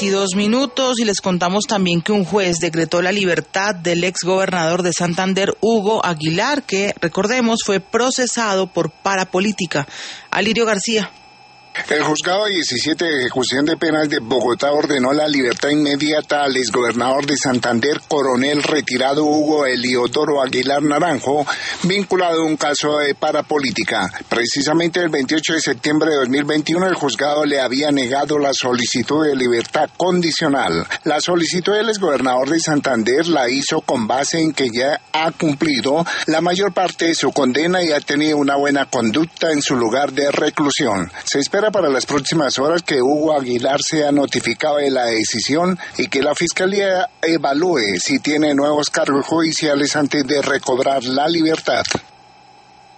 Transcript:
22 y les contamos también que un juez decretó la libertad del exgobernador de Santander, Hugo Aguilar, que, recordemos, fue procesado por parapolítica. Alirio García. El juzgado 17 de ejecución de penas de Bogotá ordenó la libertad inmediata al exgobernador de Santander, coronel retirado Hugo Eliodoro Aguilar Naranjo, vinculado a un caso de parapolítica. Precisamente el 28 de septiembre de 2021 el juzgado le había negado la solicitud de libertad condicional. La solicitud del exgobernador de Santander la hizo con base en que ya ha cumplido la mayor parte de su condena y ha tenido una buena conducta en su lugar de reclusión. Se espera para las próximas horas que Hugo Aguilar sea notificado de la decisión y que la Fiscalía evalúe si tiene nuevos cargos judiciales antes de recobrar la libertad.